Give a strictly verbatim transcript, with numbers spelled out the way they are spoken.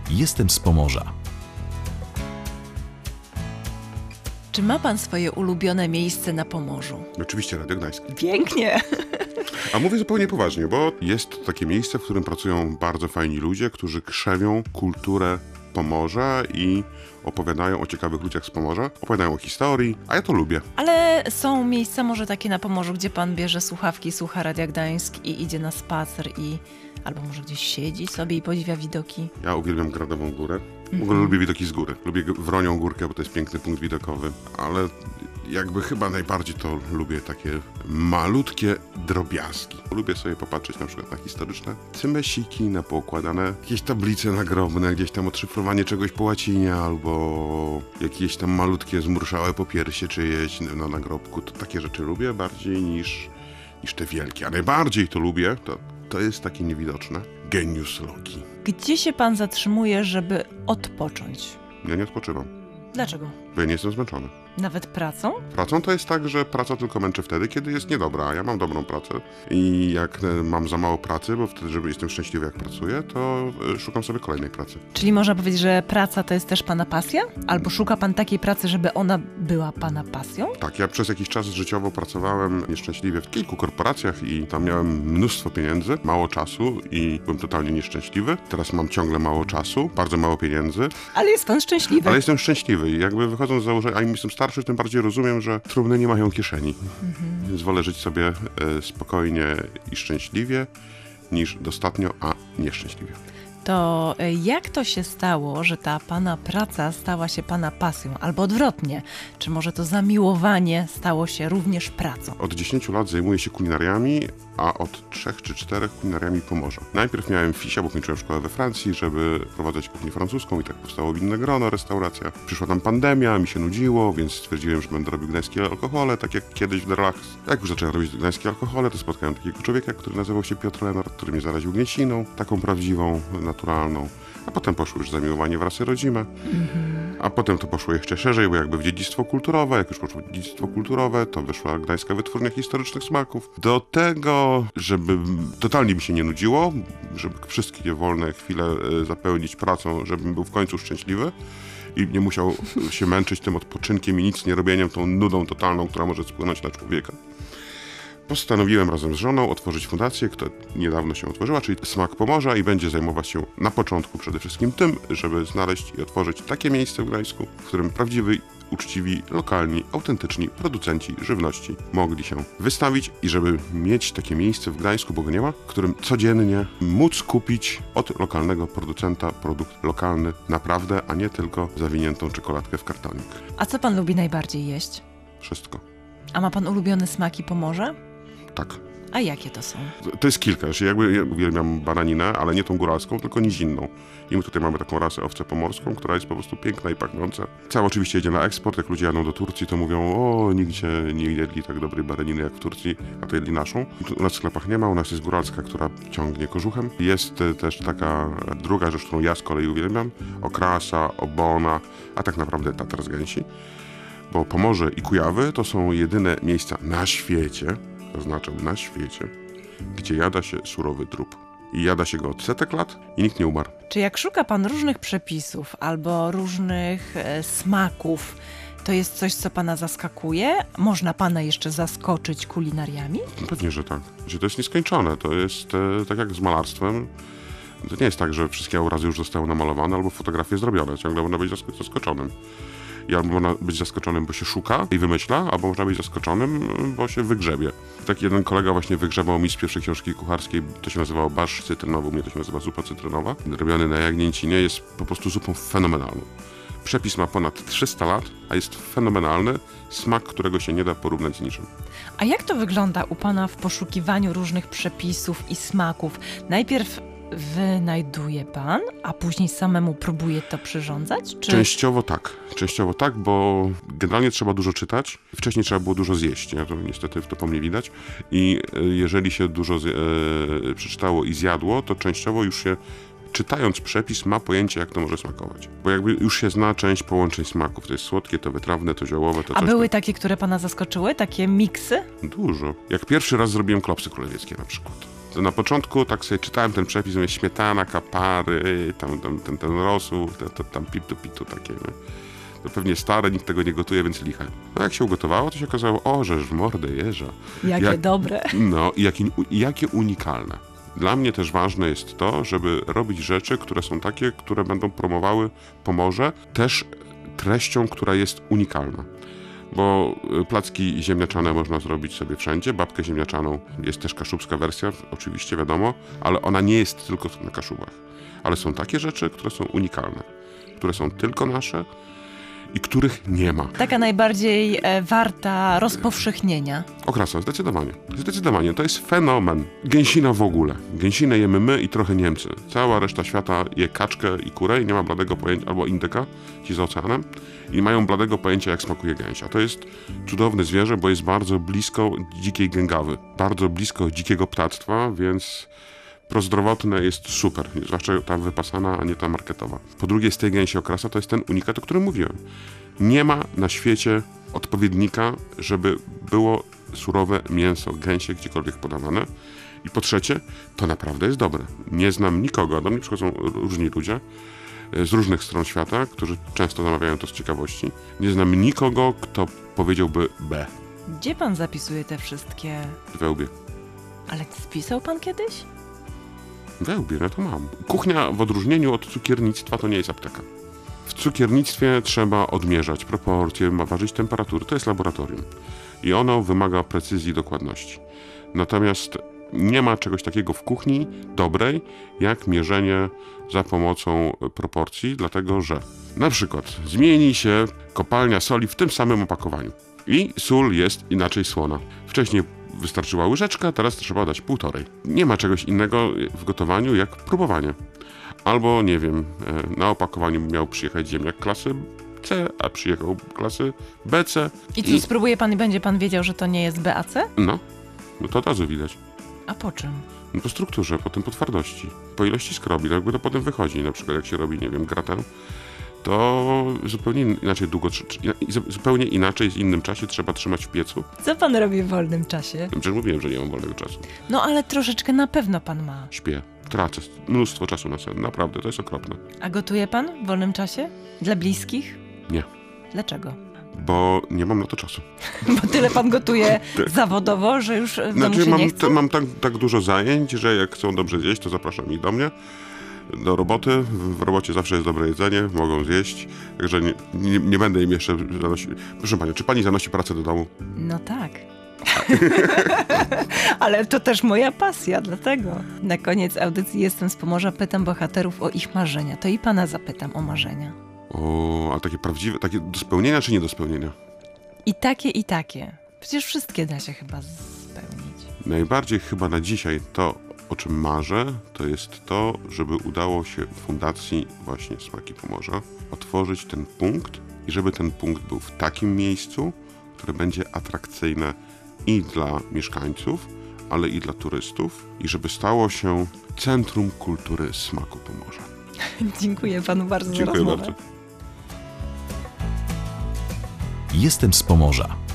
Jestem z Pomorza. Czy ma pan swoje ulubione miejsce na Pomorzu? Oczywiście Radio Gdańsk. Pięknie. A mówię zupełnie poważnie, bo jest to takie miejsce, w którym pracują bardzo fajni ludzie, którzy krzewią kulturę Pomorza i opowiadają o ciekawych ludziach z Pomorza, opowiadają o historii, a ja to lubię. Ale są miejsca może takie na Pomorzu, gdzie pan bierze słuchawki, słucha Radia Gdańsk i idzie na spacer i albo może gdzieś siedzi sobie i podziwia widoki. Ja uwielbiam Gradową Górę. W ogóle Mhm. lubię widoki z góry. Lubię Wronią Górkę, bo to jest piękny punkt widokowy, ale jakby chyba najbardziej to lubię takie malutkie drobiazgi. Lubię sobie popatrzeć na przykład na historyczne cymesiki, na poukładane jakieś tablice nagrobne, gdzieś tam odszyfrowanie czegoś po łacinie, albo jakieś tam malutkie zmurszałe popiersie czyjeś na nagrobku. To takie rzeczy lubię bardziej niż, niż te wielkie. A najbardziej to lubię, to, to jest takie niewidoczne genius loci. Gdzie się pan zatrzymuje, żeby odpocząć? Ja nie odpoczywam, Dlaczego? bo ja nie jestem zmęczony. Nawet pracą? Pracą to jest tak, że praca tylko męczy wtedy, kiedy jest niedobra, a ja mam dobrą pracę i jak e, mam za mało pracy, bo wtedy, żeby jestem szczęśliwy jak pracuję, to e, szukam sobie kolejnej pracy. Czyli można powiedzieć, że praca to jest też pana pasja? Albo szuka pan takiej pracy, żeby ona była pana pasją? Tak, ja przez jakiś czas życiowo pracowałem nieszczęśliwie w kilku korporacjach i tam miałem mnóstwo pieniędzy, mało czasu i byłem totalnie nieszczęśliwy. Teraz mam ciągle mało czasu, bardzo mało pieniędzy, Ale jest pan szczęśliwy. ale jestem szczęśliwy i jakby wychodząc z założenia, a im jestem starszy, tym bardziej rozumiem, że trumny nie mają kieszeni. Mhm. Więc wolę żyć sobie e, spokojnie i szczęśliwie, niż dostatnio, a nieszczęśliwie. To y, jak to się stało, że ta pana praca stała się pana pasją? Albo odwrotnie, czy może to zamiłowanie stało się również pracą? Od dziesięciu lat zajmuję się kulinariami, a od trzech czy czterech kulinariami Pomorza. Najpierw miałem fisia, bo kończyłem szkołę we Francji, żeby prowadzać kuchnię francuską i tak powstało Winne Grono, restauracja. Przyszła tam pandemia, mi się nudziło, więc stwierdziłem, że będę robił gdańskie alkohole, tak jak kiedyś w Derlach. Jak już zacząłem robić gdańskie alkohole, to spotkałem takiego człowieka, który nazywał się Piotr Lenart, który mnie zaraził gnieciną, taką prawdziwą, naturalną. A potem poszło już zamiłowanie w rasy rodzime. A potem to poszło jeszcze szerzej, bo jakby w dziedzictwo kulturowe, jak już poszło dziedzictwo kulturowe, to wyszła Gdańska Wytwórnia Historycznych Smaków. Do tego, żeby totalnie mi się nie nudziło, żeby wszystkie wolne chwile e, zapełnić pracą, żebym był w końcu szczęśliwy i nie musiał się męczyć tym odpoczynkiem i nic nie robieniem, tą nudą totalną, która może spłynąć na człowieka. Postanowiłem razem z żoną otworzyć fundację, która niedawno się otworzyła, czyli Smak Pomorza i będzie zajmować się na początku przede wszystkim tym, żeby znaleźć i otworzyć takie miejsce w Gdańsku, w którym prawdziwi, uczciwi, lokalni, autentyczni producenci żywności mogli się wystawić i żeby mieć takie miejsce w Gdańsku, bo go nie ma, w którym codziennie móc kupić od lokalnego producenta produkt lokalny naprawdę, a nie tylko zawiniętą czekoladkę w kartonik. A co pan lubi najbardziej jeść? Wszystko. A ma pan ulubione smaki Pomorza? Tak. A jakie to są? To jest kilka. Znaczy jakby ja uwielbiam baraninę, ale nie tą góralską, tylko nizinną. I my tutaj mamy taką rasę owcę pomorską, która jest po prostu piękna i pachnąca. Cała oczywiście jedzie na eksport. Jak ludzie jadą do Turcji, to mówią, o, nigdzie nie jedli tak dobrej baraniny jak w Turcji, a to jedli naszą. U nas w sklepach nie ma, u nas jest góralska, która ciągnie kożuchem. Jest e, też taka druga rzecz, którą ja z kolei uwielbiam. Okrasa, obona, a tak naprawdę tatar z gęsi. Bo Pomorze i Kujawy to są jedyne miejsca na świecie, zaznaczam na świecie, gdzie jada się surowy drób. I jada się go od setek lat i nikt nie umarł. Czy jak szuka pan różnych przepisów albo różnych e, smaków, to jest coś, co pana zaskakuje? Można pana jeszcze zaskoczyć kulinariami? Pewnie, że tak. Że to jest nieskończone. To jest e, tak jak z malarstwem. To nie jest tak, że wszystkie obrazy już zostały namalowane albo fotografie zrobione. Ciągle można być zask- zaskoczonym. I albo można być zaskoczonym, bo się szuka i wymyśla, albo można być zaskoczonym, bo się wygrzebie. Tak jeden kolega właśnie wygrzebał mi z pierwszej książki kucharskiej, to się nazywało barszcz cytrynowy, u mnie to się nazywa zupa cytrynowa. Robiony na jagnięcinie, jest po prostu zupą fenomenalną. Przepis ma ponad trzysta lat, a jest fenomenalny. Smak, którego się nie da porównać z niczym. A jak to wygląda u pana w poszukiwaniu różnych przepisów i smaków? Najpierw wynajduje pan, a później samemu próbuje to przyrządzać? Czy... Częściowo tak. Częściowo tak, bo generalnie trzeba dużo czytać. Wcześniej trzeba było dużo zjeść. Ja to niestety to po mnie widać. I jeżeli się dużo zje- e, przeczytało i zjadło, to częściowo już się czytając przepis ma pojęcie, jak to może smakować. Bo jakby już się zna część połączeń smaków. To jest słodkie, to wytrawne, to ziołowe, to A coś. były takie, które pana zaskoczyły? Takie miksy? Dużo. Jak pierwszy raz zrobiłem klopsy królewieckie na przykład. to na początku tak sobie czytałem ten przepis, mówię, śmietana, kapary, tam, tam ten, ten rosół, to, to, tam pitu, pitu takie, nie? To pewnie stare, nikt tego nie gotuje, więc licha. No jak się ugotowało, to się okazało, o, żeż w mordę jeża. Jakie jak, dobre. No i jakie, jakie unikalne. Dla mnie też ważne jest to, żeby robić rzeczy, które są takie, które będą promowały Pomorze, też treścią, która jest unikalna. Bo placki ziemniaczane można zrobić sobie wszędzie, babkę ziemniaczaną jest też kaszubska wersja, oczywiście wiadomo, ale ona nie jest tylko na Kaszubach. Ale są takie rzeczy, które są unikalne, które są tylko nasze i których nie ma. Taka najbardziej e, warta rozpowszechnienia. Okrasa, zdecydowanie. Zdecydowanie, to jest fenomen. Gęsina w ogóle. Gęsinę jemy my i trochę Niemcy. Cała reszta świata je kaczkę i kurę i nie ma bladego pojęcia, albo indyka, ci za oceanem, i mają bladego pojęcia, jak smakuje gęsia. To jest cudowne zwierzę, bo jest bardzo blisko dzikiej gęgawy. Bardzo blisko dzikiego ptactwa, więc prozdrowotne jest super, zwłaszcza ta wypasana, a nie ta marketowa. Po drugie, z tej gęsi okrasa to jest ten unikat, o którym mówiłem. Nie ma na świecie odpowiednika, żeby było surowe mięso gęsie gdziekolwiek podawane. I po trzecie, to naprawdę jest dobre. Nie znam nikogo, a do mnie przychodzą różni ludzie z różnych stron świata, którzy często zamawiają to z ciekawości. Nie znam nikogo, kto powiedziałby B. Gdzie pan zapisuje te wszystkie... W Wełbie. Ale spisał pan kiedyś? Wełbie, no to mam. Kuchnia w odróżnieniu od cukiernictwa to nie jest apteka. W cukiernictwie trzeba odmierzać proporcje, ma ważyć temperatury. To jest laboratorium. I ono wymaga precyzji i dokładności. Natomiast nie ma czegoś takiego w kuchni dobrej, jak mierzenie za pomocą proporcji, dlatego że na przykład zmieni się kopalnia soli w tym samym opakowaniu. I sól jest inaczej słona. Wcześniej wystarczyła łyżeczka, teraz trzeba dać półtorej. Nie ma czegoś innego w gotowaniu jak próbowanie. Albo, nie wiem, na opakowaniu miał przyjechać ziemniak klasy C, a przyjechał klasy B C. I co, I... spróbuje pan i będzie pan wiedział, że to nie jest B A C? No, no to od razu widać. A po czym? No po strukturze, potem po twardości, po ilości skrobi, no jakby to potem wychodzi. Na przykład jak się robi, nie wiem, gratin, to zupełnie inaczej długo, zupełnie inaczej, w innym czasie trzeba trzymać w piecu. Co pan robi w wolnym czasie? Przecież mówiłem, że nie mam wolnego czasu. No ale troszeczkę na pewno pan ma. Śpię, tracę mnóstwo czasu na sen, naprawdę, to jest okropne. A gotuje pan w wolnym czasie? Dla bliskich? Nie. Dlaczego? Bo nie mam na to czasu. Bo tyle pan gotuje zawodowo, że już w znaczy, domu się mam, nie chce? mam tak, tak dużo zajęć, że jak chcą dobrze zjeść, to zapraszam ich do mnie. Do roboty. W robocie zawsze jest dobre jedzenie, mogą zjeść, także nie, nie, nie będę im jeszcze zanosił. Proszę panią, czy pani zanosi pracę do domu? No tak. Ale to też moja pasja, dlatego. Na koniec audycji Jestem z Pomorza pytam bohaterów o ich marzenia. To i pana zapytam o marzenia. O, a takie prawdziwe, takie do spełnienia czy nie do spełnienia? I takie, i takie. Przecież wszystkie da się chyba spełnić. Najbardziej chyba na dzisiaj to, o czym marzę, to jest to, żeby udało się Fundacji właśnie Smaki Pomorza otworzyć ten punkt i żeby ten punkt był w takim miejscu, które będzie atrakcyjne i dla mieszkańców, ale i dla turystów i żeby stało się centrum kultury smaku Pomorza. Dziękuję panu bardzo Dziękuję za rozmowę. bardzo. Jestem z Pomorza.